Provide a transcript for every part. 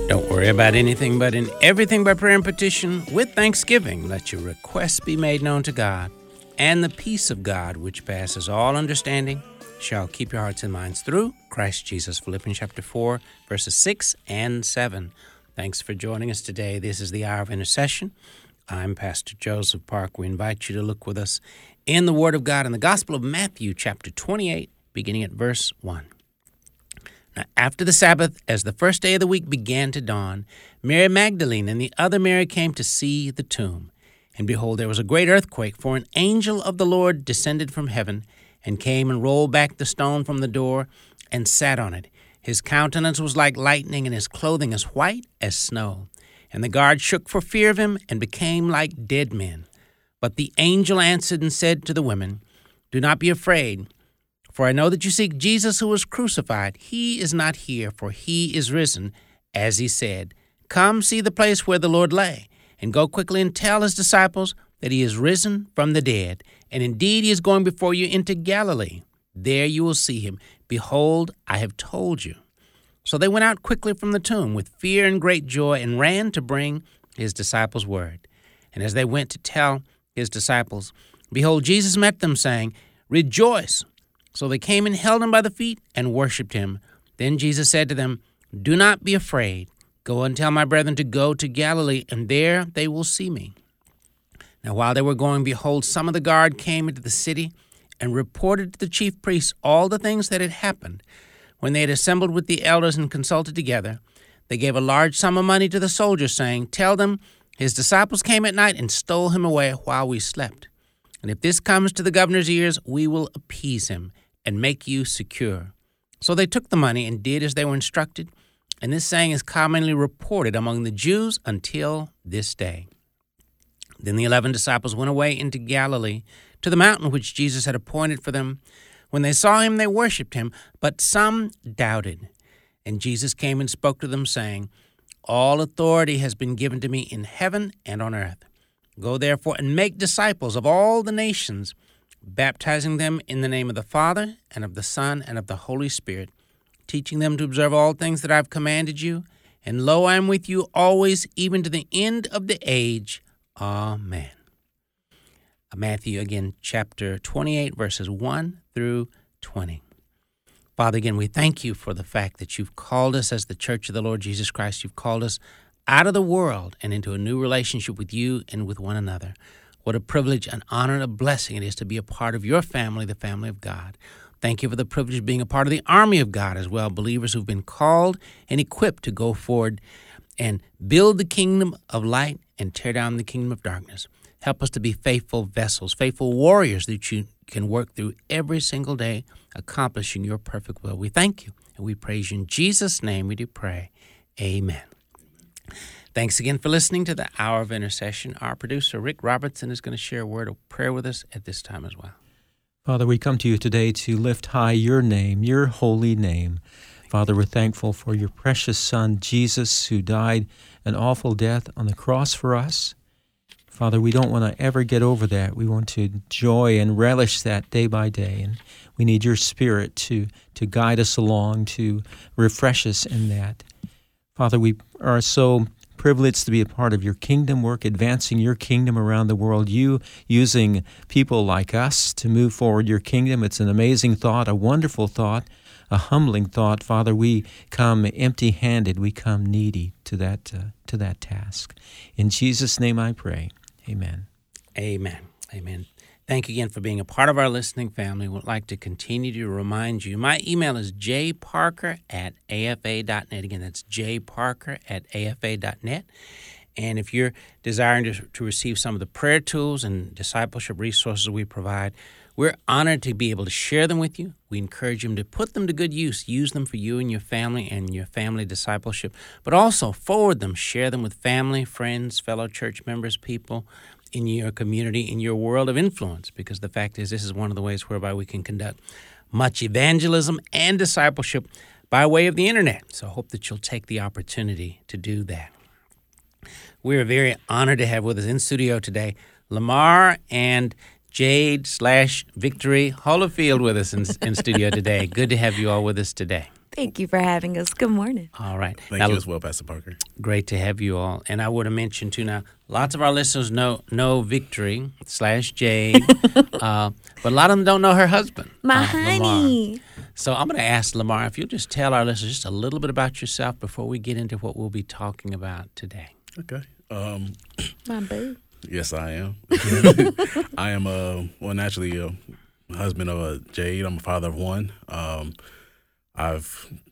Don't worry about anything, but in everything by prayer and petition, with thanksgiving, let your requests be made known to God. And the peace of God, which passes all understanding, shall keep your hearts and minds through Christ Jesus. Philippians chapter 4, verses 6 and 7. Thanks for joining us today. This is the Hour of Intercession. I'm Pastor Joseph Park. We invite you to look with us in the Word of God in the Gospel of Matthew, chapter 28, beginning at verse 1. Now, after the Sabbath, as the first day of the week began to dawn, Mary Magdalene and the other Mary came to see the tomb. And behold, there was a great earthquake, for an angel of the Lord descended from heaven, and came and rolled back the stone from the door, and sat on it. His countenance was like lightning, and his clothing as white as snow. And the guards shook for fear of him, and became like dead men. But the angel answered and said to the women, "Do not be afraid, for I know that you seek Jesus who was crucified. He is not here, for he is risen, as he said. Come see the place where the Lord lay, and go quickly and tell his disciples that he is risen from the dead. And indeed he is going before you into Galilee. There you will see him. Behold, I have told you." So they went out quickly from the tomb with fear and great joy, and ran to bring his disciples word. And as they went to tell his disciples, behold, Jesus met them, saying, "Rejoice." So they came and held him by the feet and worshipped him. Then Jesus said to them, "Do not be afraid. Go and tell my brethren to go to Galilee, and there they will see me." Now while they were going, behold, some of the guard came into the city and reported to the chief priests all the things that had happened. When they had assembled with the elders and consulted together, they gave a large sum of money to the soldiers, saying, "Tell them, his disciples came at night and stole him away while we slept. And if this comes to the governor's ears, we will appease him and make you secure." So they took the money and did as they were instructed, and this saying is commonly reported among the Jews until this day. Then the 11 disciples went away into Galilee, to the mountain which Jesus had appointed for them. When they saw him, they worshipped him, but some doubted. And Jesus came and spoke to them, saying, "All authority has been given to me in heaven and on earth. Go therefore and make disciples of all the nations, baptizing them in the name of the Father, and of the Son, and of the Holy Spirit, teaching them to observe all things that I have commanded you. And lo, I am with you always, even to the end of the age. Amen." Matthew, again, chapter 28, verses 1 through 20. Father, again, we thank you for the fact that you've called us as the Church of the Lord Jesus Christ. You've called us out of the world and into a new relationship with you and with one another. What a privilege, an honor, and a blessing it is to be a part of your family, the family of God. Thank you for the privilege of being a part of the army of God as well, believers who've been called and equipped to go forward and build the kingdom of light and tear down the kingdom of darkness. Help us to be faithful vessels, faithful warriors that you can work through every single day, accomplishing your perfect will. We thank you and we praise you. In Jesus' name we do pray. Amen. Thanks again for listening to the Hour of Intercession. Our producer, Rick Robertson, is going to share a word of prayer with us at this time as well. Father, we come to you today to lift high your name, your holy name. Father, we're thankful for your precious Son, Jesus, who died an awful death on the cross for us. Father, we don't want to ever get over that. We want to enjoy and relish that day by day. And we need your Spirit to guide us along, to refresh us in that. Father, we are so privileged to be a part of your kingdom work, advancing your kingdom around the world, you using people like us to move forward your kingdom. It's an amazing thought, a wonderful thought, a humbling thought. Father, we come empty-handed. We come needy to that task. In Jesus' name I pray. Amen. Amen. Amen. Thank you again for being a part of our listening family. We'd like to continue to remind you. My email is jparker@afa.net. Again, that's jparker@afa.net. And if you're desiring to receive some of the prayer tools and discipleship resources we provide, we're honored to be able to share them with you. We encourage you to put them to good use. Use them for you and your family discipleship, but also forward them, share them with family, friends, fellow church members, people in your community, in your world of influence, because the fact is this is one of the ways whereby we can conduct much evangelism and discipleship by way of the internet. So I hope that you'll take the opportunity to do that. We're very honored to have with us in studio today Lamar and Jade /Victory Holofield with us in studio today. Good to have you all with us today. Thank you for having us. Good morning. All right. Thank you as well, Pastor Parker. Great to have you all. And I would have mentioned, too, now, lots of our listeners know Victory / Jade, but a lot of them don't know her husband, My Lamar. honey. So I'm going to ask Lamar if you'll just tell our listeners just a little bit about yourself before we get into what we'll be talking about today. Okay. My boo. Yes, I am. I am, naturally a husband of Jade. I'm a father of one. I'm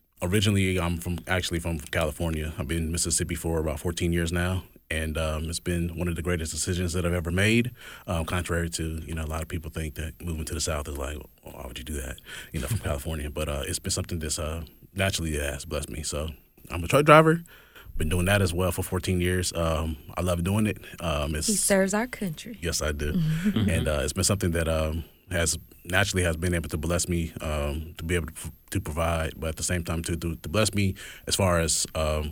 from California. I've been in Mississippi for about 14 years now, and it's been one of the greatest decisions that I've ever made. Contrary to a lot of people think that moving to the South is like, well, why would you do that? From California, but it's been something that's naturally that has blessed me. So I'm a truck driver. Been doing that as well for 14 years. I love doing it. He serves our country. Yes, I do, and it's been something that has been able to bless me to be able to provide, but at the same time to bless me as far as I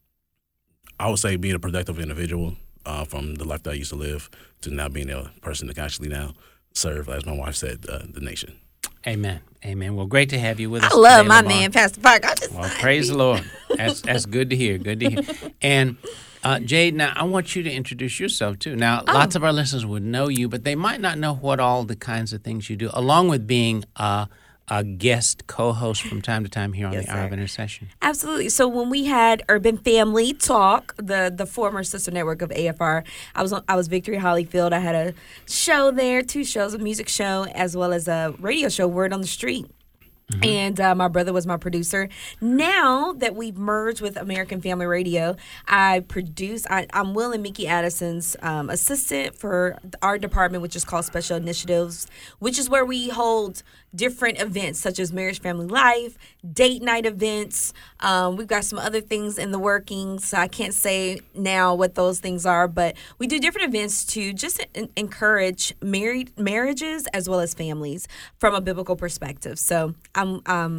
would say being a productive individual from the life that I used to live to now being a person that can actually now serve, as my wife said, the nation. Amen. Amen. Well, great to have you with us I love today, my Lamar. man, Pastor Park. Well, praise the Lord. That's good to hear. Good to hear. And Jade, now I want you to introduce yourself too. Now, lots of our listeners would know you, but they might not know what all the kinds of things you do, along with being a guest co-host from time to time here on Yes, the Hour of sir. Intercession. Absolutely. So when we had Urban Family Talk, the former sister network of AFR, I was Victory Hollyfield. I had a show there, 2 shows, a music show as well as a radio show, Word on the Street. And my brother was my producer. Now that we've merged with American Family Radio, I'm Will and Mickey Addison's assistant for our department, which is called Special Initiatives, which is where we hold different events such as Marriage, Family, Life, date night events. We've got some other things in the workings. So I can't say now what those things are, but we do different events to just encourage marriages as well as families from a biblical perspective. So and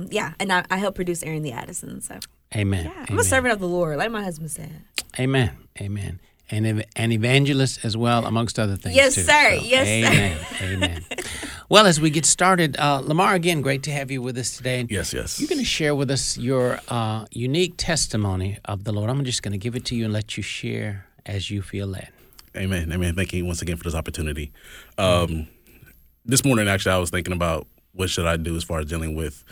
I help produce Aaron the Addison. So Amen. yeah, I'm Amen. a servant of the Lord, like my husband said. Amen. Amen. And an evangelist as well, amongst other things. Yes, too. sir. So, Yes, amen. Sir. Amen. Well, as we get started, Lamar, again, great to have you with us today. Yes. You're going to share with us your unique testimony of the Lord. I'm just going to give it to you and let you share as you feel led. Amen. Thank you once again for this opportunity. This morning, actually, I was thinking about what should I do as far as dealing with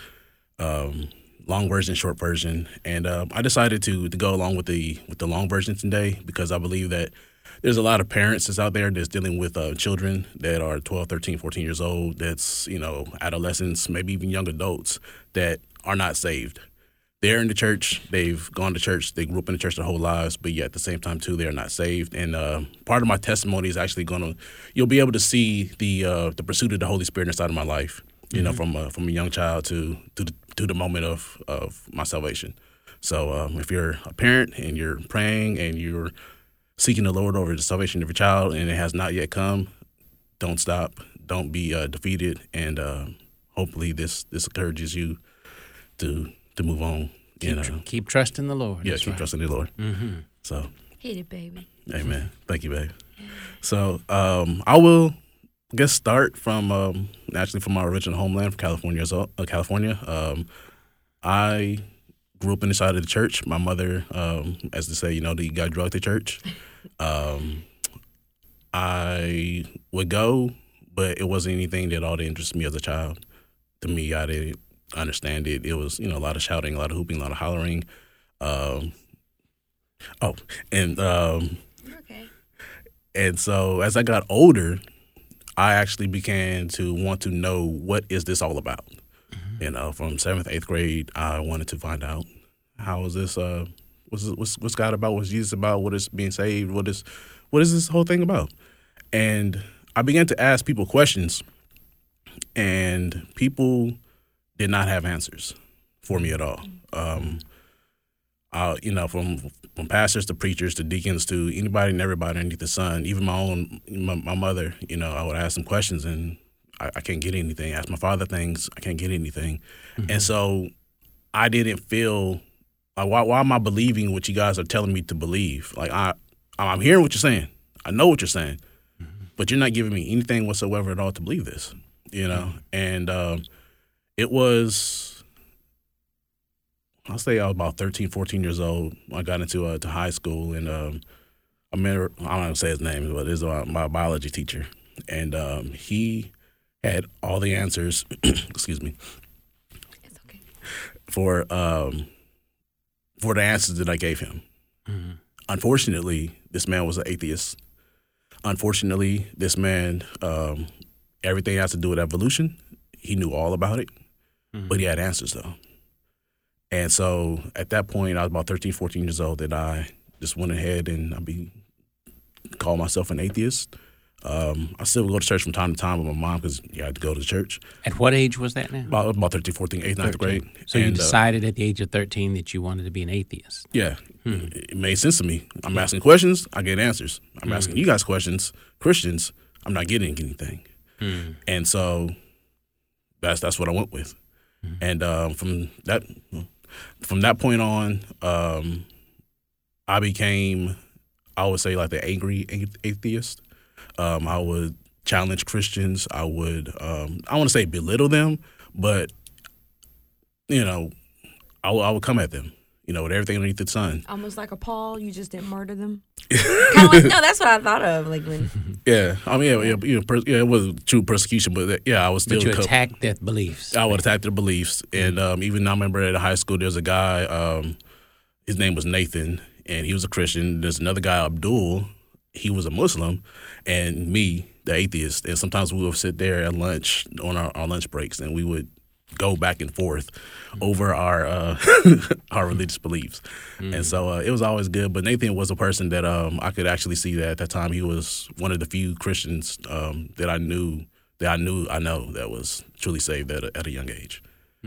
long version, short version, and I decided to go along with the long version today because I believe that there's a lot of parents that's out there that's dealing with children that are 12, 13, 14 years old, that's, adolescents, maybe even young adults that are not saved. They're in the church, they've gone to church, they grew up in the church their whole lives, but yet at the same time, too, they're not saved. And part of my testimony is actually you'll be able to see the pursuit of the Holy Spirit inside of my life, from a young child to the moment of my salvation. So if you're a parent and you're praying and you're seeking the Lord over the salvation of your child and it has not yet come, don't stop. Don't be defeated. And hopefully this encourages you to move on. Keep trusting the Lord. Yeah, That's keep right. trusting the Lord. Mm-hmm. So, Hit it, baby. amen. Thank you, babe. So I will start from naturally from my original homeland, from California. I grew up inside of the church. My mother, as they say, got drugged to church. I would go, but it wasn't anything that all that interested me as a child. To me, I didn't understand it. It was, a lot of shouting, a lot of hooping, a lot of hollering. Okay. And so as I got older, I actually began to want to know, what is this all about? Mm-hmm. From 7th, 8th grade, I wanted to find out, how is this, what's God about? What's Jesus about? What is being saved? What is this whole thing about? And I began to ask people questions, and people did not have answers for me at all. From pastors to preachers to deacons to anybody and everybody underneath the sun, even my mother, I would ask them questions and I can't get anything. Ask my father things, I can't get anything. Mm-hmm. And so I didn't feel, why am I believing what you guys are telling me to believe? Like I'm hearing what you're saying. I know what you're saying, but you're not giving me anything whatsoever at all to believe this, And it was I'll say I was about 13, 14 years old. I got into to high school, and I met, I don't want to say his name, but it's my biology teacher. And he had all the answers, excuse me, It's okay. for the answers that I gave him. Mm-hmm. Unfortunately, this man was an atheist. Unfortunately, this man, everything has to do with evolution. He knew all about it, but he had answers, though. And so at that point, I was about 13, 14 years old, that I just went ahead and called myself an atheist. I still go to church from time to time with my mom because you had to go to church. At what age was that now? About 13, 14, 8th, 9th grade. So you decided at the age of 13 that you wanted to be an atheist. Yeah. It made sense to me. I'm asking questions, I get answers. I'm asking you guys questions, Christians, I'm not getting anything. And so that's what I went with. And from that point on, I became, I would say, like the angry atheist. I would challenge Christians. I would, I want to say belittle them, but, I would come at them, with everything underneath the sun. Almost like a Paul, you just didn't murder them. Kind of like, no, that's what I thought of. Like when. Yeah, I mean, it was true persecution, but I was still. But you attacked their beliefs. I would attack their beliefs, and even I remember at high school, there's a guy. His name was Nathan, and he was a Christian. There's another guy, Abdul. He was a Muslim, and me, the atheist. And sometimes we would sit there at lunch on our lunch breaks, and we would go back and forth over our our religious beliefs. And so it was always good. But Nathan was a person that I could actually see that at that time he was one of the few Christians that I know that was truly saved at a young age.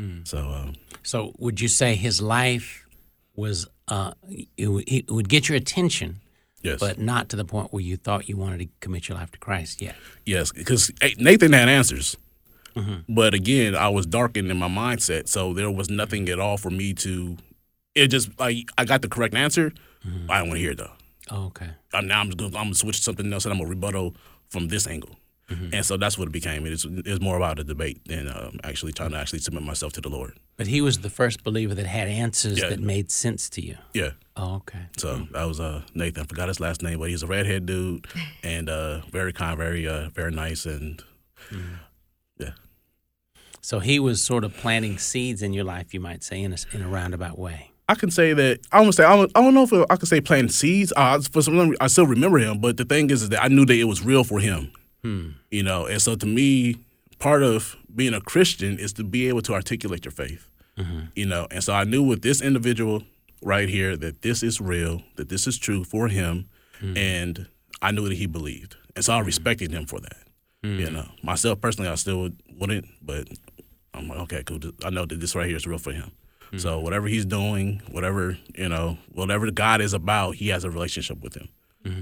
So would you say his life was it would get your attention? Yes. But not to the point where you thought you wanted to commit your life to Christ yet. Yes, because Nathan had answers. But again, I was darkened in my mindset, so there was nothing at all for me to. It just like I got the correct answer. I don't want to hear it though. Oh, okay. Now I'm gonna switch to something else, and I'm gonna rebuttal from this angle. And so that's what it became. It's more about a debate than actually trying to submit myself to the Lord. But he was the first believer that had answers that made sense to you. Yeah. Oh, okay. So that was Nathan. I forgot his last name, but he's a redhead dude and very kind, very nice, and yeah. So he was sort of planting seeds in your life, you might say, in a roundabout way. I can say that. I don't know if I could say planting seeds. For some reason, I still remember him, but the thing is that I knew that it was real for him. And so to me, part of being a Christian is to be able to articulate your faith. And so I knew with this individual right here that this is real, that this is true for him, and I knew that he believed, and so I respected him for that. Myself personally, I still wouldn't, but I'm like, okay, cool. I know that this right here is real for him. So whatever he's doing, whatever God is about, he has a relationship with him.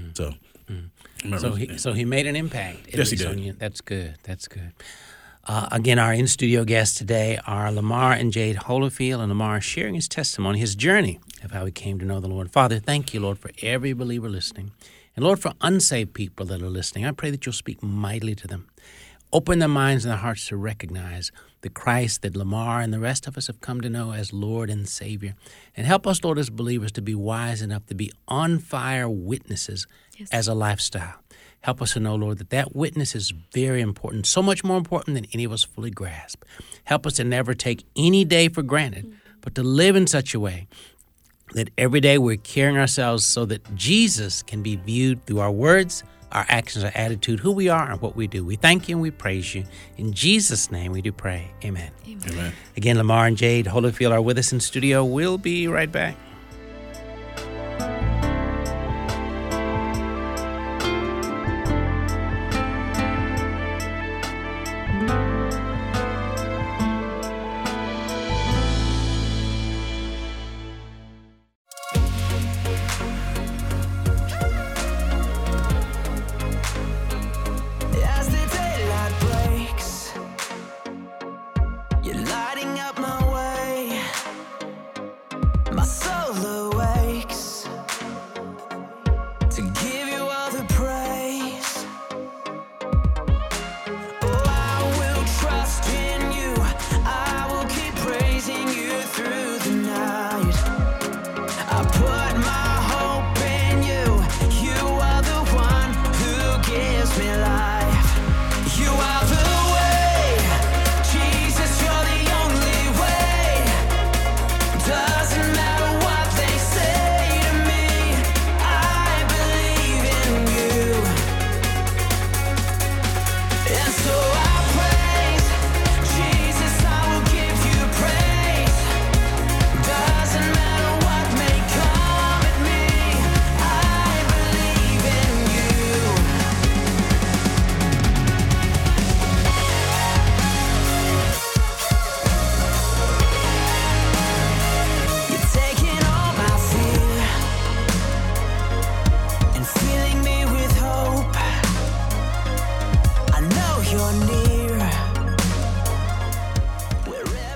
So he made an impact. Yes, he did. On you. That's good. That's good. Again, our in-studio guests today are Lamar and Jade Holyfield, and Lamar is sharing his testimony, his journey of how he came to know the Lord. Father, thank you, Lord, for every believer listening. And, Lord, for unsaved people that are listening, I pray that you'll speak mightily to them. Open their minds and their hearts to recognize the Christ that Lamar and the rest of us have come to know as Lord and Savior. And help us, Lord, as believers to be wise enough to be on-fire witnesses as a lifestyle. Help us to know, Lord, that witness is very important, so much more important than any of us fully grasp. Help us to never take any day for granted, but to live in such a way that every day we're carrying ourselves so that Jesus can be viewed through our words, our actions, our attitude, who we are, and what we do. We thank you and we praise you. In Jesus' name we do pray. Amen. Amen. Again, Lamar and Jade Holyfield are with us in studio. We'll be right back. As the daylight breaks, you're lighting up my way. My soul awakes to give you all the praise. Oh, I will trust in you. I will keep praising you through the night.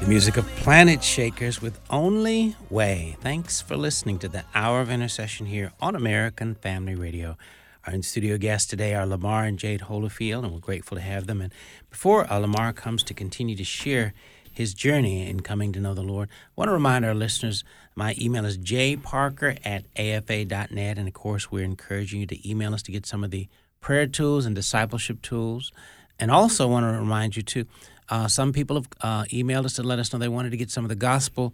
Music of Planet Shakers with Only Way. Thanks for listening to the Hour of Intercession here on American Family Radio. Our in-studio guests today are Lamar and Jade Holyfield, and we're grateful to have them. And before Lamar comes to continue to share his journey in coming to know the Lord, I want to remind our listeners, my email is jparker@afa.net, and of course we're encouraging you to email us to get some of the prayer tools and discipleship tools. And also want to remind you, too, some people have emailed us to let us know they wanted to get some of the gospel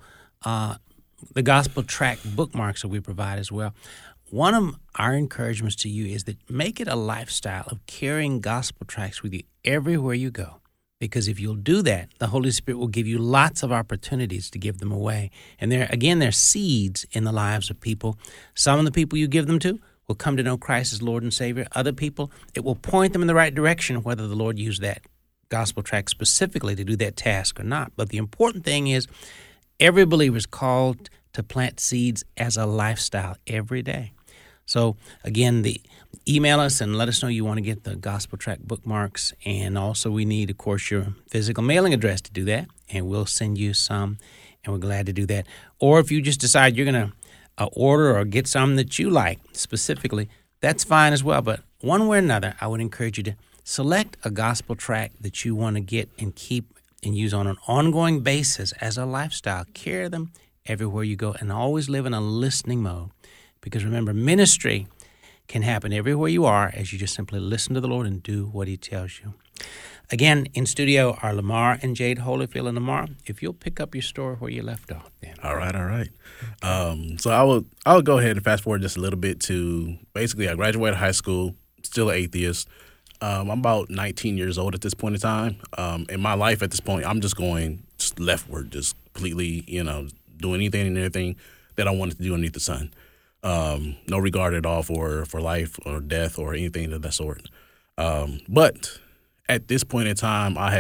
track bookmarks that we provide as well. One of our encouragements to you is that make it a lifestyle of carrying gospel tracks with you everywhere you go. Because if you'll do that, the Holy Spirit will give you lots of opportunities to give them away. And they're seeds in the lives of people. Some of the people you give them to will come to know Christ as Lord and Savior. Other people, it will point them in the right direction, whether the Lord used that gospel tract specifically to do that task or not. But the important thing is every believer is called to plant seeds as a lifestyle every day. So, again, email us and let us know you want to get the gospel tract bookmarks. And also we need, of course, your physical mailing address to do that. And we'll send you some, and we're glad to do that. Or if you just decide you're going to order or get something that you like specifically, that's fine as well. But one way or another, I would encourage you to select a gospel tract that you want to get and keep and use on an ongoing basis as a lifestyle. Carry them everywhere you go and always live in a listening mode. Because remember, ministry can happen everywhere you are as you just simply listen to the Lord and do what He tells you. Again, in studio are Lamar and Jade Holyfield. And Lamar, if you'll pick up your story where you left off then. All right. So I will go ahead and fast forward just a little bit to basically I graduated high school, still an atheist. I'm about 19 years old at this point in time. In my life at this point, I'm just going just leftward, just completely, doing anything and everything that I wanted to do underneath the sun. No regard at all for life or death or anything of that sort. But at this point in time, I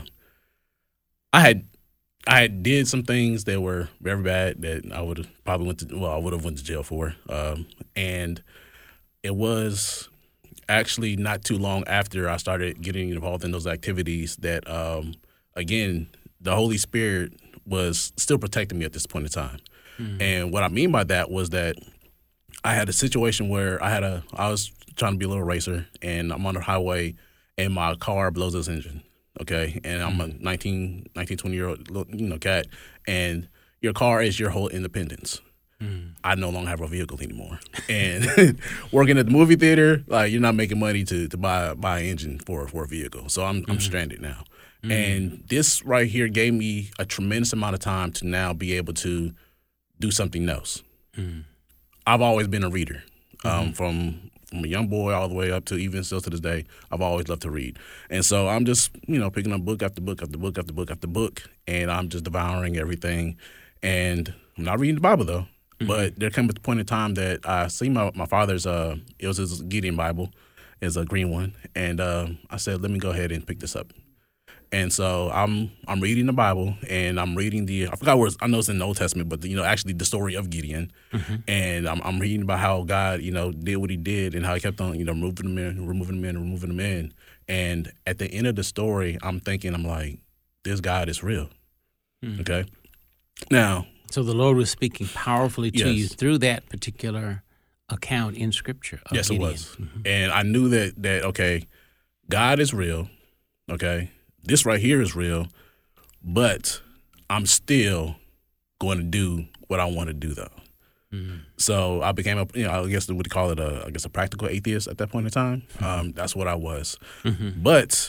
had did some things that were very bad that I would have probably went to jail for. And it was actually not too long after I started getting involved in those activities that, again, the Holy Spirit was still protecting me at this point in time. Mm-hmm. And what I mean by that was that I had a situation where I was trying to be a little racer, and I'm on the highway, and my car blows its engine, okay? And I'm a 19, 20-year-old cat, and your car is your whole independence. I no longer have a vehicle anymore. And working at the movie theater, like you're not making money to buy an engine for a vehicle. So I'm stranded now. And this right here gave me a tremendous amount of time to now be able to do something else. I've always been a reader. From a young boy all the way up to even still to this day, I've always loved to read. And so I'm just, picking up book after book after book after book after book, and I'm just devouring everything. And I'm not reading the Bible, though. But there comes a point in time that I see my father's, it was his Gideon Bible, is a green one. And I said, let me go ahead and pick this up. And so I'm reading the Bible, and I'm reading I forgot where I know it's in the Old Testament, but actually the story of Gideon. And I'm reading about how God, did what He did, and how He kept on, removing them in. And at the end of the story, I'm like, this God is real. Okay. Now. So the Lord was speaking powerfully to Yes. you through that particular account in Scripture of Yes, Gideon. it was. And I knew that okay, God is real. Okay, this right here is real, but I'm still going to do what I want to do, though. So I became I guess they would call it a practical atheist at that point in time. That's what I was. But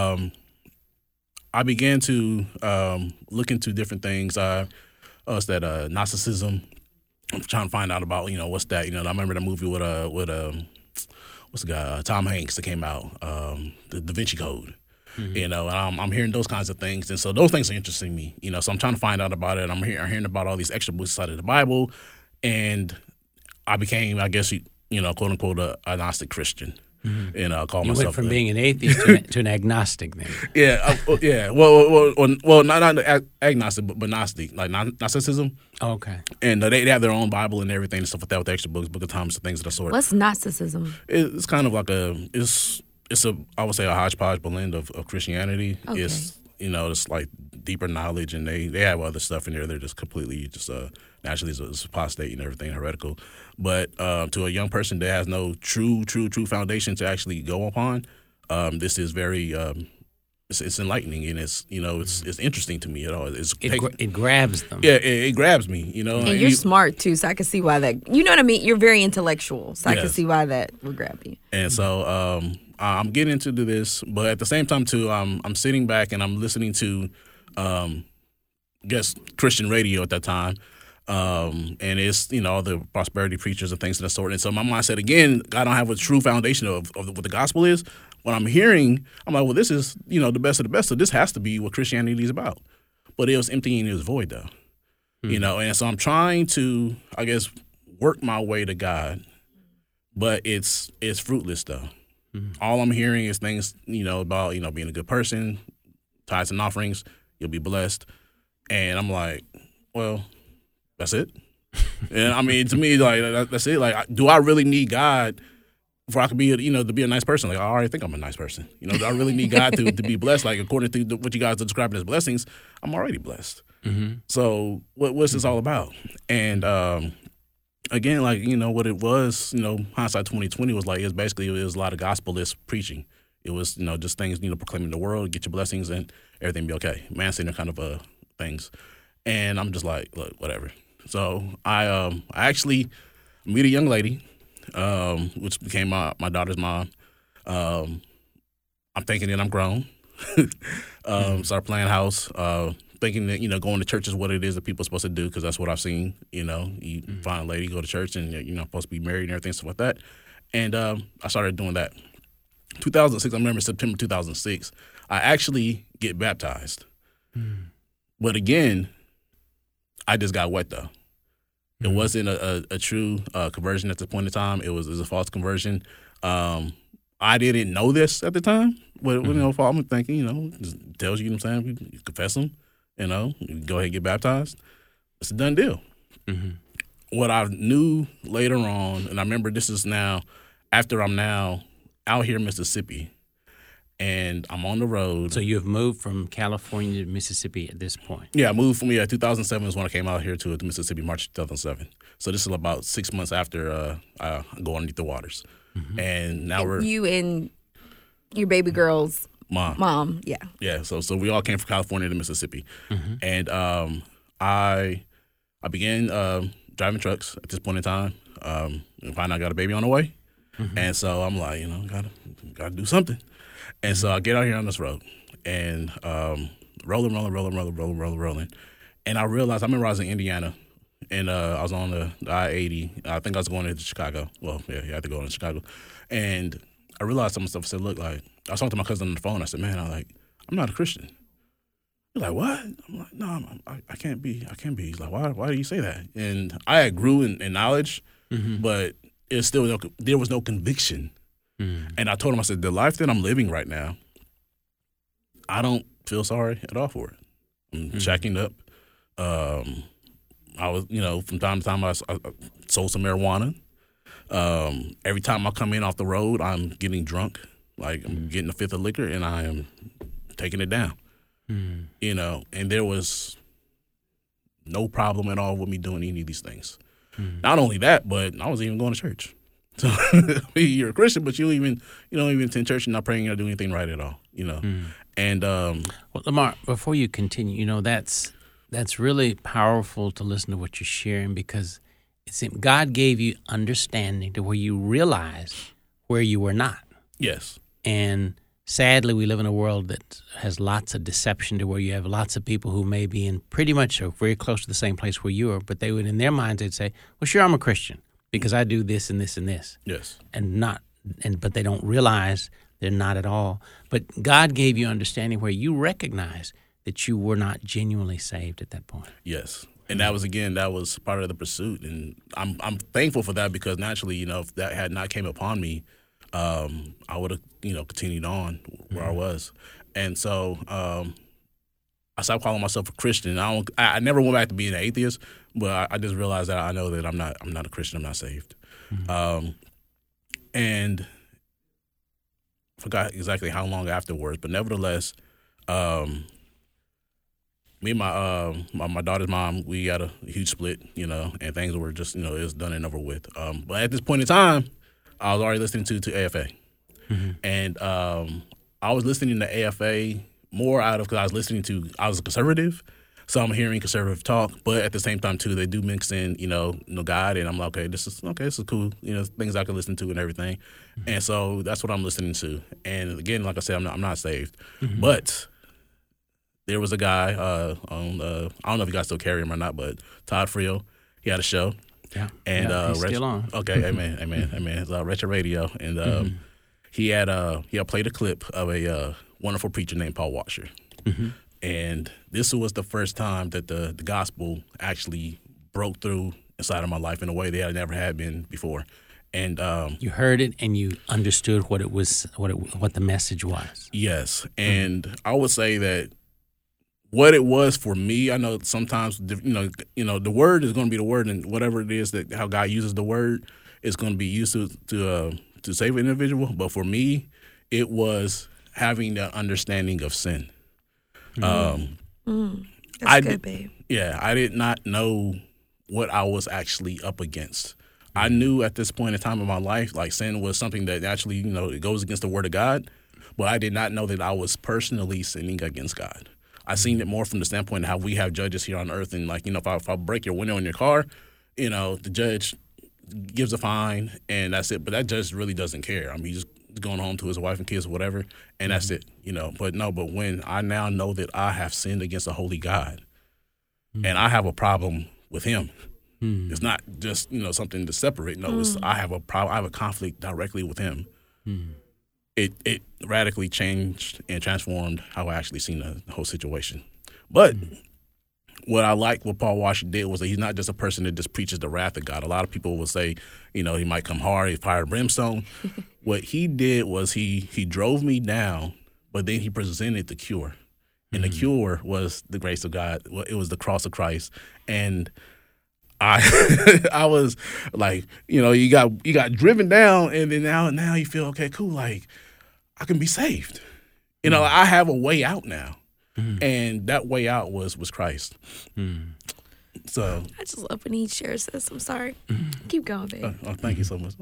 I began to look into different things. It's that Gnosticism. I'm trying to find out about what's that. I remember the movie with what's the guy Tom Hanks that came out, the Da Vinci Code. And I'm hearing those kinds of things, and so those things are interesting me. So I'm trying to find out about it. I'm hearing about all these extra books inside of the Bible, and I became, I guess, quote unquote, a Gnostic Christian. And I call You myself went from being an atheist to an agnostic then. Yeah, yeah. Well, not agnostic, but Gnostic, like Gnosticism. Okay. And they have their own Bible and everything and stuff like that with extra books, Book of Thomas, and things of that sort. What's Gnosticism? It's kind of like I would say a hodgepodge blend of Christianity. Okay. it's like deeper knowledge, and they have other stuff in there. They're just completely just naturally it's apostate and everything, heretical. But to a young person that has no true foundation to actually go upon, this is very it's enlightening, and it's interesting to me at all. It grabs them. Yeah, it grabs me. And you're smart too, so I can see why that. You know what I mean? You're very intellectual, so I can Yes. see why that would grab you. And so I'm getting into this, but at the same time too, I'm sitting back and I'm listening to, Christian radio at that time, and it's all the prosperity preachers and things of that sort. And so my mindset again, I don't have a true foundation of what the gospel is. What I'm hearing, I'm like, well, this is the best of the best. So this has to be what Christianity is about. But it was emptying his void though, And so I'm trying to, I guess, work my way to God, but it's fruitless though. All I'm hearing is things, about, being a good person, tithes and offerings, you'll be blessed. And I'm like, well, that's it. And I mean, to me, like, that's it. Like, do I really need God before I could be, to be a nice person? Like, I already think I'm a nice person. Do I really need God to be blessed? Like, according to what you guys are describing as blessings, I'm already blessed. So what's this all about? And, again, like, what it was, hindsight 2020 was like, it was a lot of gospel-less preaching. It was, just things, proclaiming the world, get your blessings and everything be okay. Man-centered kind of things. And I'm just like, look, whatever. So I actually meet a young lady, which became my daughter's mom. I'm thinking that I'm grown. Start playing house, thinking that, going to church is what it is that people are supposed to do, because that's what I've seen. You find a lady, go to church, and you're not supposed to be married and everything, stuff like that. And I started doing that. 2006, I remember September 2006, I actually get baptized. But again, I just got wet though. It wasn't a true conversion at the point in time. It was a false conversion. I didn't know this at the time, but I'm thinking, it tells you, what I'm saying, you confess them, you go ahead and get baptized. It's a done deal. What I knew later on, and I remember this is now after I'm now out here in Mississippi, and I'm on the road. So you have moved from California to Mississippi at this point? Yeah, I moved from 2007 is when I came out here to Mississippi, March 2007. So this is about 6 months after I go underneath the waters. And now we're... You and your baby girl's mom, yeah. Yeah, so we all came from California to Mississippi. And I began driving trucks at this point in time. And finally I got a baby on the way. And so I'm like, gotta do something. And so I get out here on this road and rolling. And I realized I'm in Rising, Indiana, and I was on the I-80. I think I was going into Chicago. Well, yeah, you have to go into Chicago. And I realized some stuff. I said, look, like, I was talking to my cousin on the phone. I said, man, I'm not a Christian. He's like, what? I'm like, no, I can't be. He's like, why do you say that? And I grew in knowledge, but it's still there was no conviction. And I told him, I said, the life that I'm living right now, I don't feel sorry at all for it. I'm shacking up. I was, from time to time, I sold some marijuana. Every time I come in off the road, I'm getting drunk. Like, I'm getting a fifth of liquor, and I am taking it down. And there was no problem at all with me doing any of these things. Not only that, but I wasn't even going to church. So you're a Christian, but you don't even attend church. You're not praying or doing anything right at all. And well, Lamar, before you continue, that's really powerful to listen to what you're sharing, because God gave you understanding to where you realize where you were not. Yes. And sadly, we live in a world that has lots of deception, to where you have lots of people who may be in pretty much or very close to the same place where you are, but they would, in their minds, they'd say, well, sure, I'm a Christian because I do this and this and this. Yes. But they don't realize they're not at all. But God gave you understanding where you recognize that you were not genuinely saved at that point. Yes. And that was part of the pursuit. And I'm thankful for that, because naturally, if that had not came upon me, I would have, continued on where I was. And so I stopped calling myself a Christian. I never went back to being an atheist, but I just realized that I know that I'm not a Christian. I'm not saved. And forgot exactly how long afterwards, but nevertheless, me and my daughter's mom, we had a huge split, and things were just, it was done and over with. But at this point in time, I was already listening to AFA. And I was listening to AFA more because I was a conservative, so I'm hearing conservative talk. But at the same time, too, they do mix in, God, and I'm like, this is cool, things I can listen to and everything. And so that's what I'm listening to. And again, like I said, I'm not saved, but there was a guy on I don't know if you guys still carry him or not, but Todd Friel, he had a show. Yeah, and he's still on. Okay, amen. It's Retro Radio, and he had played a clip of a wonderful preacher named Paul Washer, and this was the first time that the gospel actually broke through inside of my life in a way that I never had been before. And you heard it and you understood what it was, what the message was. Yes, and I would say that what it was for me, I know sometimes the word is going to be the word, and whatever it is that how God uses the word is going to be used to save an individual. But for me, it was having the understanding of sin. That's good, babe. Yeah, I did not know what I was actually up against. I knew at this point in time in my life, like sin was something that actually, it goes against the word of God, but I did not know that I was personally sinning against God. I seen it more from the standpoint of how we have judges here on earth, and if I break your window in your car, the judge gives a fine and that's it. But that judge really doesn't care. I mean, he's just going home to his wife and kids or whatever, and that's it. But when I now know that I have sinned against a holy God, and I have a problem with Him, it's not just something to separate. No, it's I have a problem. I have a conflict directly with Him. It radically changed and transformed how I actually seen the whole situation. But what I like what Paul Washer did was that he's not just a person that just preaches the wrath of God. A lot of people will say, he might come hard, he's fire and brimstone. What he did was he drove me down, but then he presented the cure. And the cure was the grace of God. It was the cross of Christ. And I was like, you got driven down, and then now you feel, okay, cool, like I can be saved. I have a way out now. And that way out was Christ. So I just love when he shares this. I'm sorry. Keep going, babe. Thank you so much.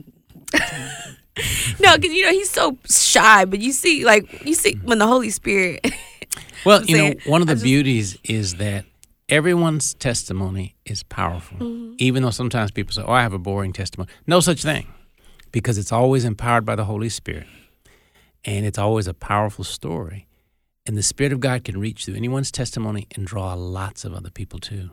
No, because he's so shy, but you see when the Holy Spirit. Well, one of the beauties is that everyone's testimony is powerful, even though sometimes people say, I have a boring testimony. No such thing, because it's always empowered by the Holy Spirit, and it's always a powerful story. And the Spirit of God can reach through anyone's testimony and draw lots of other people too.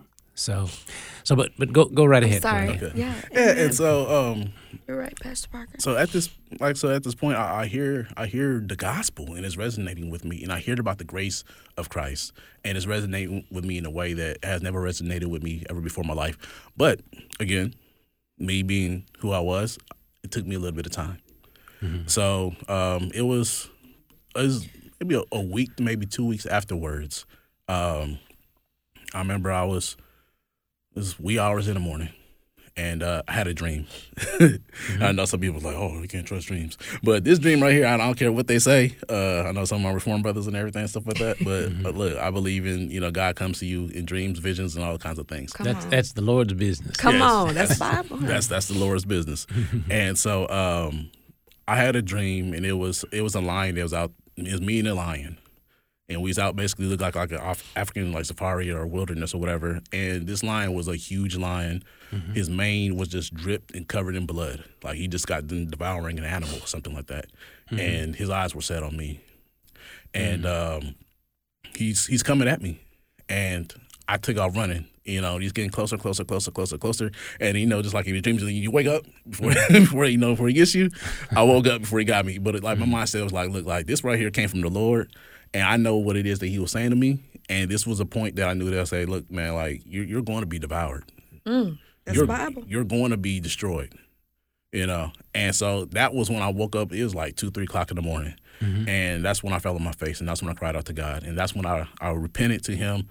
But go right ahead. Sorry. Okay. Yeah. And so You're right, Pastor Parker. So at this point, I hear the gospel, and it's resonating with me, and I hear about the grace of Christ, and it's resonating with me in a way that has never resonated with me ever before in my life. But again, me being who I was, it took me a little bit of time. So it was maybe a week, maybe 2 weeks afterwards. I remember it was wee hours in the morning, and I had a dream. I know some people are like, you can't trust dreams. But this dream right here, I don't care what they say. I know some of my Reformed brothers and everything and stuff like that. But look, I believe in, God comes to you in dreams, visions, and all kinds of things. That's the Lord's business. Come on, that's Bible. That's the Lord's business. And so I had a dream, and it was a lion that was out. It was me and a lion. And we was out basically looked like an African safari or wilderness or whatever. And this lion was a huge lion. His mane was just dripped and covered in blood. Like he just got done devouring an animal or something like that. And his eyes were set on me. And he's coming at me. And I took off running. He's getting closer. And, just like in your dreams, you wake up before he gets you. I woke up before he got me. But my mindset was like, look, like this right here came from the Lord. And I know what it is that he was saying to me. And this was a point that I knew that I said, look, man, like you're going to be devoured. That's the Bible. You're going to be destroyed, And so that was when I woke up. It was like 2-3 o'clock in the morning. And that's when I fell on my face. And that's when I cried out to God. And that's when I repented to him.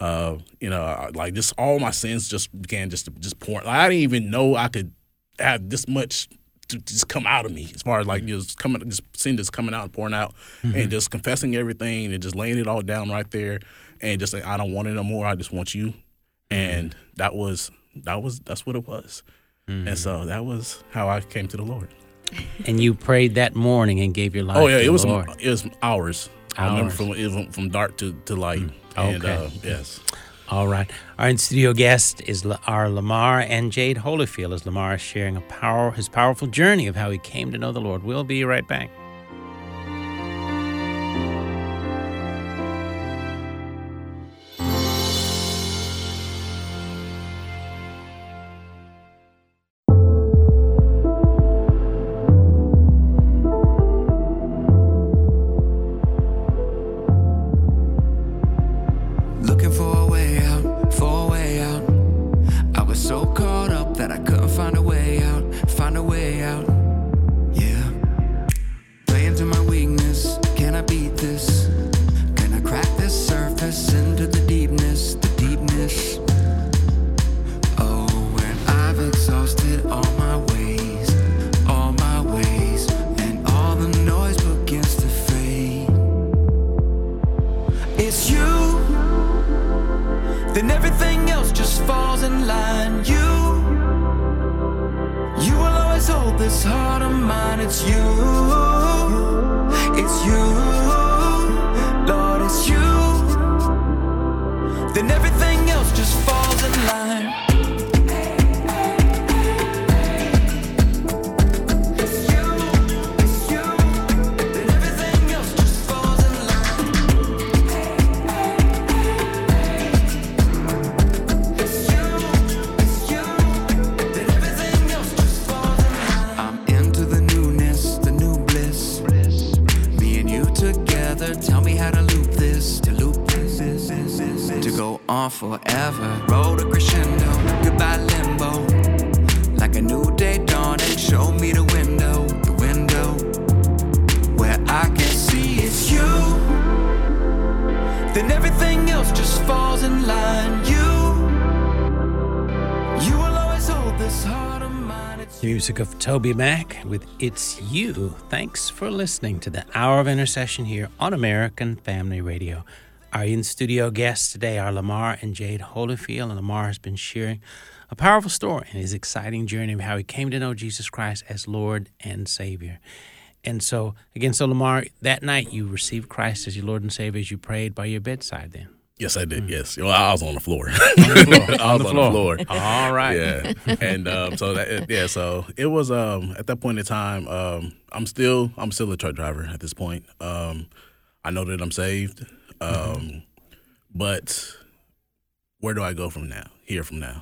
Like this, all my sins just began just pour. Like, I didn't even know I could have this much to just come out of me, as far as like just seeing this coming out and pouring out, and just confessing everything and just laying it all down right there, and just saying, I don't want it no more. I just want you, and that's what it was, and so that was how I came to the Lord. And you prayed that morning and gave your life. Oh yeah, to it was the Lord. hours. I remember from dark to light. And, Okay. yes. All right. Our in-studio guest are Lamar and Jade Holyfield, as Lamar is sharing his powerful journey of how he came to know the Lord. We'll be right back. Looking for a way out, for a way out. I was so caught up that I couldn't find a way out, Yeah. Playing to my weakness, can I beat this? Can I crack this surface into the deepness, Oh, when I've exhausted all my ways, and all the noise begins to fade. It's you. Then everything else just falls in line. You will always hold this heart of mine. It's you, Lord, it's you. Then everything else just falls in line. Then everything else just falls in line. I'm into the newness, the new bliss. Me and you together, tell me how to loop this, to go on forever. Roll the crescendo, goodbye limbo. Like a new day dawning, show me the window, where I can see it's you. Then everything else just falls in line. You will always hold this heart of mine. It's Music of Toby Mac with It's You. Thanks for listening to the Hour of Intercession here on American Family Radio. Our in-studio guests today are Lamar and Jade Holyfield, and Lamar has been sharing a powerful story in his exciting journey of how he came to know Jesus Christ as Lord and Savior. And so Lamar, that night you received Christ as your Lord and Savior as you prayed by your bedside then. Yes, I did. Yes. Well, I was on the floor. On the floor. floor. All right. Yeah. And so it was at that point in time, I'm still a truck driver at this point. I know that I'm saved. But where do I go from now? From now.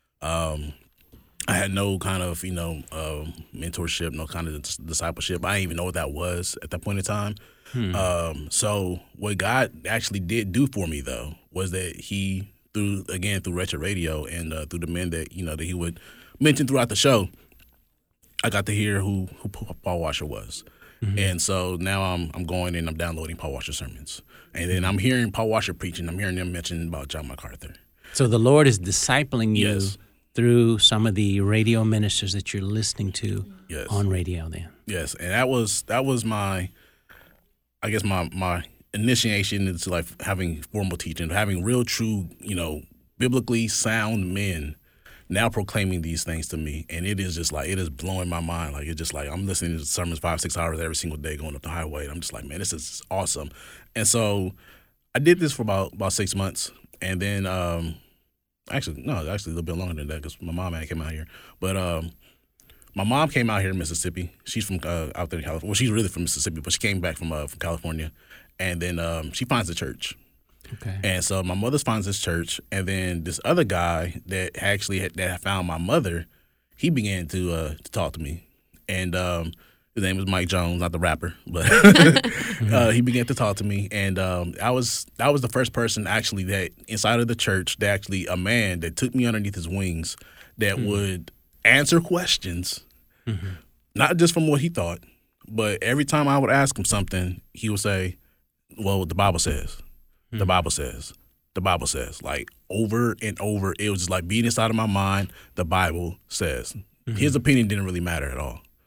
I had no kind of, mentorship, no kind of discipleship. I didn't even know what that was at that point in time. So what God actually did do for me, though, was that he, through Wretched Radio and through the men that, that he would mention throughout the show, I got to hear who Paul Washer was. And so now I'm going and I'm downloading Paul Washer sermons. And then I'm hearing Paul Washer preaching. I'm hearing them mention about John MacArthur. So the Lord is discipling you Yes. through some of the radio ministers that you're listening to Yes. on radio then. Yes, and that was my, I guess my initiation into like having formal teaching, having real, true, biblically sound men now proclaiming these things to me, and it is blowing my mind. Like it's just like I'm listening to sermons 5-6 hours every single day going up the highway, and I'm just like, man, this is awesome. And so I did this for about 6 months, and then actually a little bit longer than that because my mom came out here, but my mom came out here in Mississippi. She's from out there in California. Well, she's really from Mississippi, but she came back from California, and then she finds a church. Okay. And so my mother finds this church, and then this other guy that that found my mother, he began to talk to me, and his name was Mike Jones, not the rapper, but he began to talk to me, and that was the first person actually that inside of the church, that actually a man that took me underneath his wings, that would answer questions, not just from what he thought, but every time I would ask him something, he would say, "Well, the Bible says." The Bible says. The Bible says. Like over and over, it was just like beating inside of my mind. The Bible says. His opinion didn't really matter at all.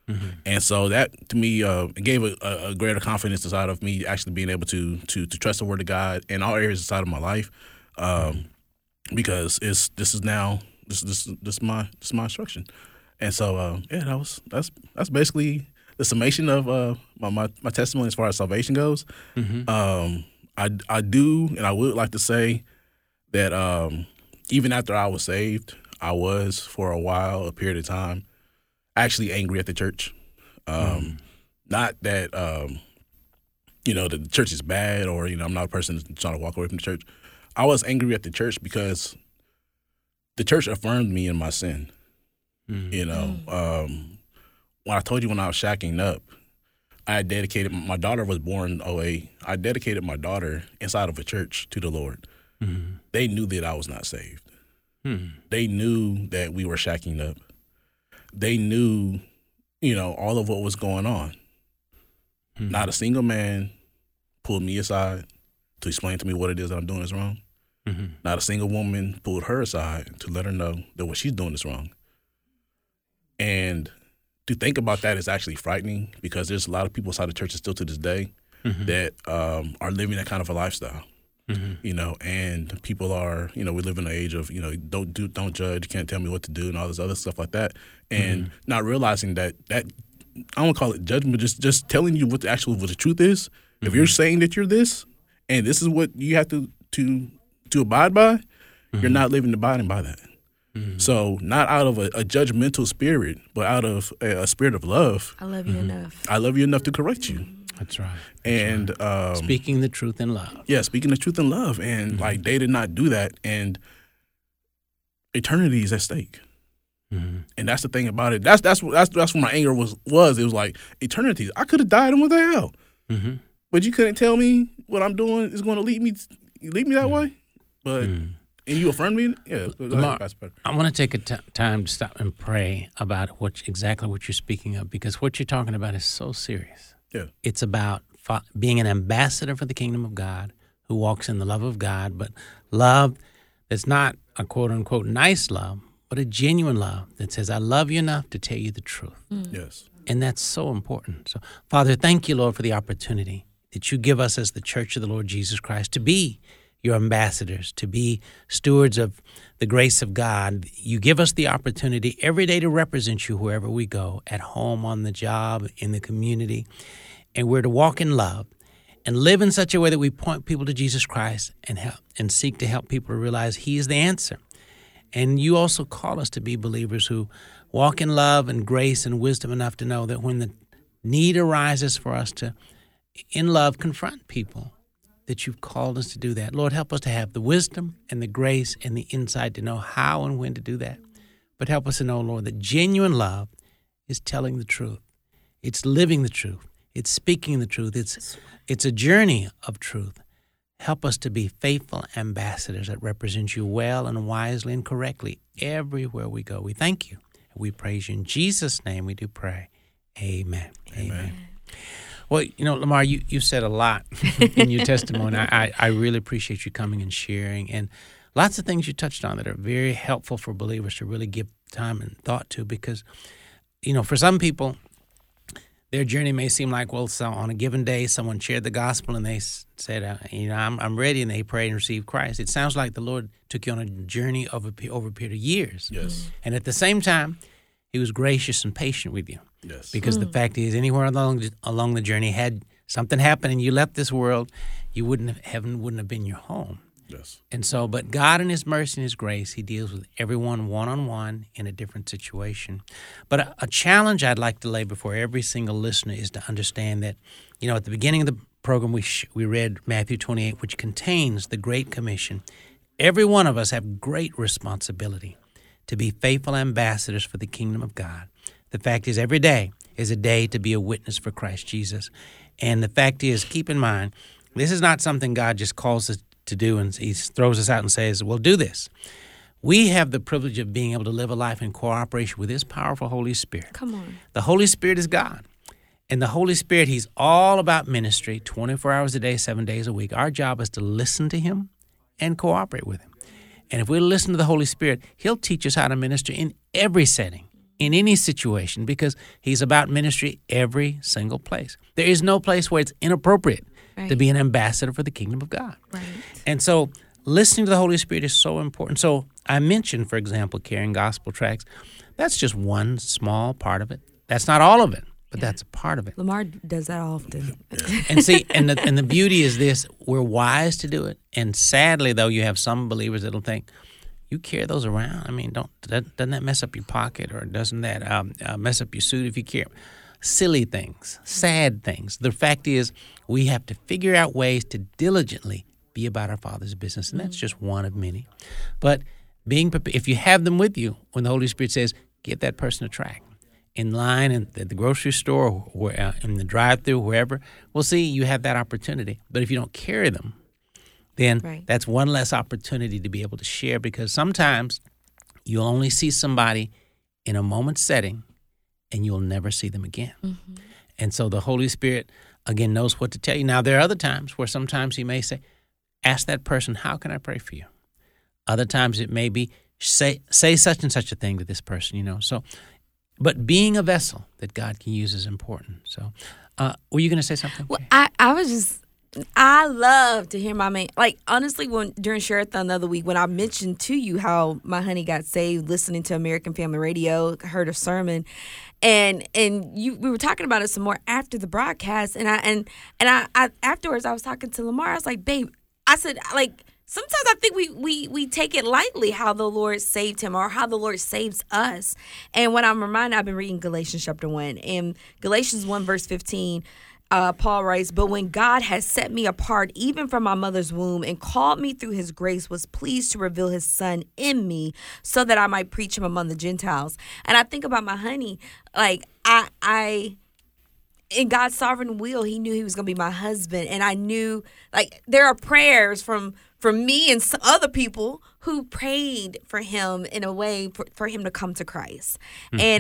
And so that, to me, it gave a greater confidence inside of me actually being able to trust the Word of God in all areas inside of my life, because this is my instruction. And so that's basically the summation of my testimony as far as salvation goes. I do, and I would like to say that even after I was saved, I was for a period of time, actually angry at the church. Not that the church is bad, or I'm not a person that's trying to walk away from the church. I was angry at the church because the church affirmed me in my sin. When I told you when I was shacking up, I had dedicated, my daughter was born in 2008. I dedicated my daughter inside of a church to the Lord. They knew that I was not saved. They knew that we were shacking up. They knew, all of what was going on. Not a single man pulled me aside to explain to me what it is that I'm doing is wrong. Not a single woman pulled her aside to let her know that what she's doing is wrong. And to think about that is actually frightening, because there's a lot of people inside the churches still to this day that are living that kind of a lifestyle. And people are, we live in an age of, don't judge, you can't tell me what to do, and all this other stuff like that. And not realizing that I don't call it judgment, but just telling you what the truth is. If you're saying that you're this, and this is what you have to abide by, you're not living abiding by that. So not out of a judgmental spirit, but out of a spirit of love. I love you enough. I love you enough to correct you. That's right. And speaking the truth in love. Yeah, speaking the truth in love. And they did not do that. And eternity is at stake. And that's the thing about it. That's what my anger was. It was like, eternity. I could have died and went to hell. But you couldn't tell me what I'm doing is going to lead me that way. But and you affirmed me. Yeah. Lamar, I want to take a time to stop and pray about exactly what you're speaking of, because what you're talking about is so serious. Yeah. It's about being an ambassador for the kingdom of God who walks in the love of God, but love that's not a quote-unquote nice love, but a genuine love that says, I love you enough to tell you the truth. Yes. And that's so important. So, Father, thank you, Lord, for the opportunity that you give us as the church of the Lord Jesus Christ to be your ambassadors, to be stewards of the grace of God. You give us the opportunity every day to represent you wherever we go, at home, on the job, in the community. And we're to walk in love and live in such a way that we point people to Jesus Christ and help and seek to help people to realize He is the answer. And you also call us to be believers who walk in love and grace and wisdom enough to know that when the need arises for us to, in love, confront people, that you've called us to do that. Lord, help us to have the wisdom and the grace and the insight to know how and when to do that. But help us to know, Lord, that genuine love is telling the truth. It's living the truth. It's speaking the truth. It's a journey of truth. Help us to be faithful ambassadors that represent you well and wisely and correctly everywhere we go. We thank you. We praise you. In Jesus' name we do pray. Amen. Amen. Well, Lamar, you said a lot in your testimony. I really appreciate you coming and sharing. And lots of things you touched on that are very helpful for believers to really give time and thought to, because, for some people, their journey may seem like, so on a given day, someone shared the gospel and they said, I'm ready, and they prayed and received Christ. It sounds like the Lord took you on a journey over a period of years. Yes. And at the same time, He was gracious and patient with you. Yes. Because the fact is, anywhere along the journey, had something happened and you left this world, heaven wouldn't have been your home. Yes. And so, but God in His mercy and His grace, He deals with everyone one-on-one in a different situation. But a challenge I'd like to lay before every single listener is to understand that, at the beginning of the program, we read Matthew 28, which contains the Great Commission. Every one of us have great responsibility to be faithful ambassadors for the kingdom of God. The fact is, every day is a day to be a witness for Christ Jesus. And the fact is, keep in mind, this is not something God just calls us to do and He throws us out and says, well, do this. We have the privilege of being able to live a life in cooperation with His powerful Holy Spirit. Come on. The Holy Spirit is God. And the Holy Spirit, He's all about ministry 24 hours a day, 7 days a week. Our job is to listen to Him and cooperate with Him. And if we listen to the Holy Spirit, He'll teach us how to minister in every setting, in any situation because he's about ministry every single place. There is no place where it's inappropriate to be an ambassador for the kingdom of God. Right. And so listening to the Holy Spirit is so important. So I mentioned, for example, carrying gospel tracts. That's just one small part of it. That's not all of it, but that's a part of it. Lamar does that often. And see, and the beauty is this: we're wise to do it. And sadly, though, you have some believers that'll think, you carry those around. I mean, doesn't that mess up your pocket, or doesn't that mess up your suit if you carry them? Silly things, sad things. The fact is, we have to figure out ways to diligently be about our Father's business, and that's just one of many. But being prepared, if you have them with you, when the Holy Spirit says, give that person a tract, in line at the grocery store or in the drive-thru, wherever, well, see, you have that opportunity. But if you don't carry them, then that's one less opportunity to be able to share, because sometimes you'll only see somebody in a moment's setting and you'll never see them again. Mm-hmm. And so the Holy Spirit, again, knows what to tell you. Now, there are other times where sometimes he may say, ask that person, how can I pray for you? Other times it may be, say such and such a thing to this person, So, but being a vessel that God can use is important. So, were you going to say something? Well, I love to hear my man. Like, honestly, during Share-a-thon the other week, when I mentioned to you how my honey got saved listening to American Family Radio, heard a sermon, and we were talking about it some more after the broadcast, and I afterwards I was talking to Lamar. I was like, babe, I said, like, sometimes I think we take it lightly how the Lord saved him or how the Lord saves us. And when I'm reminded, I've been reading Galatians chapter 1. In Galatians 1 verse 15, Paul writes, but when God has set me apart even from my mother's womb and called me through his grace, was pleased to reveal his son in me so that I might preach him among the Gentiles. And I think about my honey, like I in God's sovereign will, he knew he was going to be my husband. And I knew, like, there are prayers from me and some other people who prayed for him in a way for him to come to Christ. Mm-hmm. And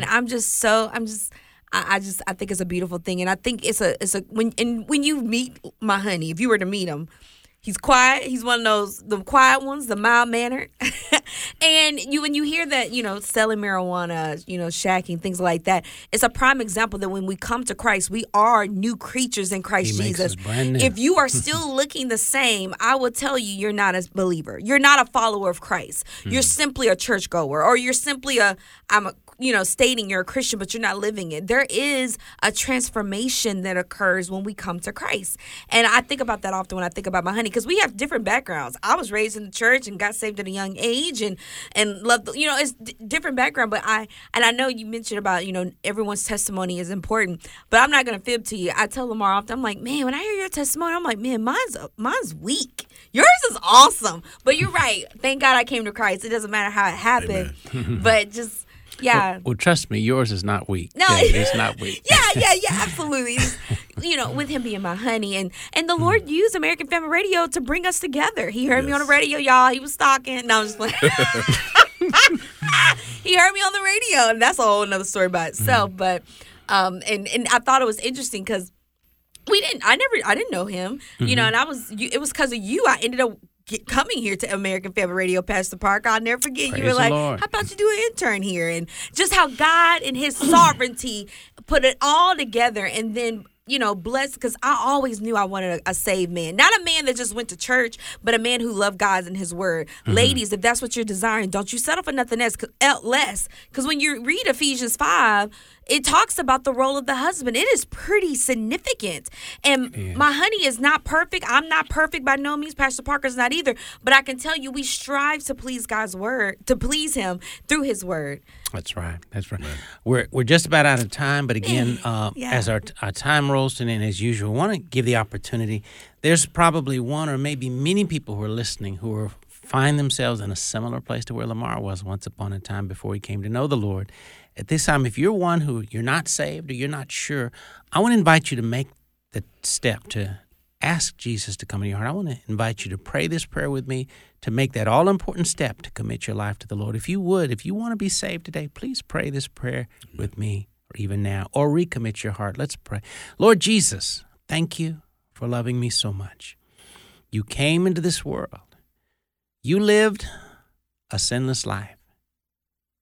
I think it's a beautiful thing. And I think when you meet my honey, if you were to meet him, he's quiet. He's one of the quiet ones, the mild-mannered. And when you hear that, selling marijuana, shacking, things like that, it's a prime example that when we come to Christ, we are new creatures in Christ Jesus. Makes us brand new. If you are still looking the same, I will tell you, you're not a believer. You're not a follower of Christ. You're simply a churchgoer, or you're simply stating you're a Christian, but you're not living it. There is a transformation that occurs when we come to Christ. And I think about that often when I think about my honey, because we have different backgrounds. I was raised in the church and got saved at a young age and loved, it's different background. But I know you mentioned about, everyone's testimony is important, but I'm not going to fib to you. I tell Lamar often, I'm like, man, when I hear your testimony, I'm like, man, mine's weak. Yours is awesome. But you're right. Thank God I came to Christ. It doesn't matter how it happened, but just, yeah. Well, trust me, yours is not weak. No, it's not weak. Yeah, absolutely. With him being my honey, and the Lord used American Family Radio to bring us together. He heard me on the radio, y'all. He was stalking. No, I'm just like, he heard me on the radio, and that's a whole another story by itself. Mm-hmm. But and I thought it was interesting because I didn't know him, and it was because of you. I ended up coming here to American Family Radio, Pastor Parker. I'll never forget. Praise you were like, Lord. how about you do an intern here? And just how God in his sovereignty put it all together and then, blessed, because I always knew I wanted a saved man. Not a man that just went to church, but a man who loved God and his word. Mm-hmm. Ladies, if that's what you're desiring, don't you settle for nothing less. Because when you read Ephesians 5, it talks about the role of the husband. It is pretty significant. And my honey is not perfect. I'm not perfect by no means. Pastor Parker's not either. But I can tell you we strive to please God's word, to please him through his word. That's right. We're just about out of time. But again, as our time rolls to an end, as usual, I want to give the opportunity. There's probably one or maybe many people who are listening who find themselves in a similar place to where Lamar was once upon a time before he came to know the Lord. At this time, if you're one who you're not saved or you're not sure, I want to invite you to make the step to ask Jesus to come in your heart. I want to invite you to pray this prayer with me, to make that all-important step to commit your life to the Lord. If you want to be saved today, please pray this prayer with me, or even now, or recommit your heart. Let's pray. Lord Jesus, thank you for loving me so much. You came into this world. You lived a sinless life.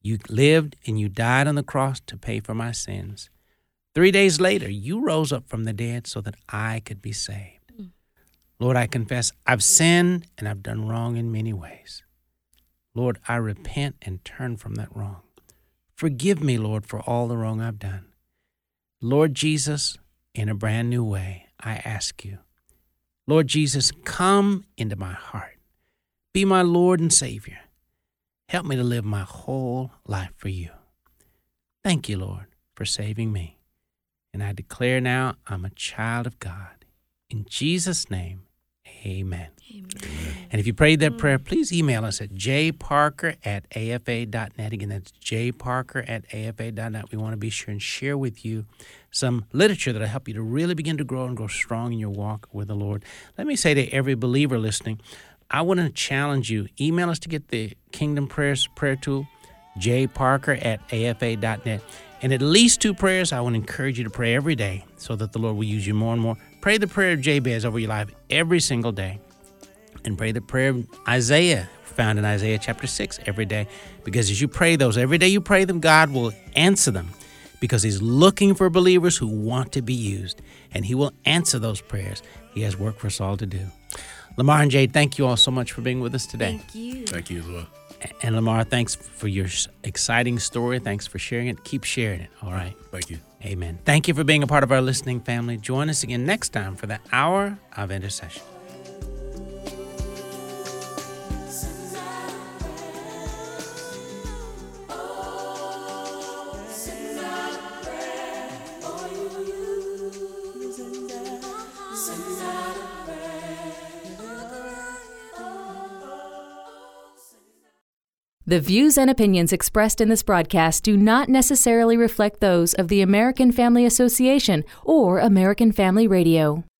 You lived and you died on the cross to pay for my sins. 3 days later, you rose up from the dead so that I could be saved. Lord, I confess I've sinned and I've done wrong in many ways. Lord, I repent and turn from that wrong. Forgive me, Lord, for all the wrong I've done. Lord Jesus, in a brand new way, I ask you, Lord Jesus, come into my heart. Be my Lord and Savior. Help me to live my whole life for you. Thank you, Lord, for saving me. And I declare now I'm a child of God. In Jesus' name, amen. And if you prayed that prayer, please email us at jparker@afa.net. Again, that's jparker@afa.net. We want to be sure and share with you some literature that will help you to really begin to grow and grow strong in your walk with the Lord. Let me say to every believer listening, I want to challenge you. Email us to get the Kingdom Prayers prayer tool, jparker@afa.net. And at least 2 prayers I want to encourage you to pray every day so that the Lord will use you more and more. Pray the prayer of Jabez over your life every single day. And pray the prayer of Isaiah, found in Isaiah chapter 6 every day. Because as you pray those, every day you pray them, God will answer them. Because he's looking for believers who want to be used. And he will answer those prayers. He has work for us all to do. Lamar and Jade, thank you all so much for being with us today. Thank you. Thank you as well. And Lamar, thanks for your exciting story. Thanks for sharing it. Keep sharing it. All right. Thank you. Amen. Thank you for being a part of our listening family. Join us again next time for the Hour of Intercession. The views and opinions expressed in this broadcast do not necessarily reflect those of the American Family Association or American Family Radio.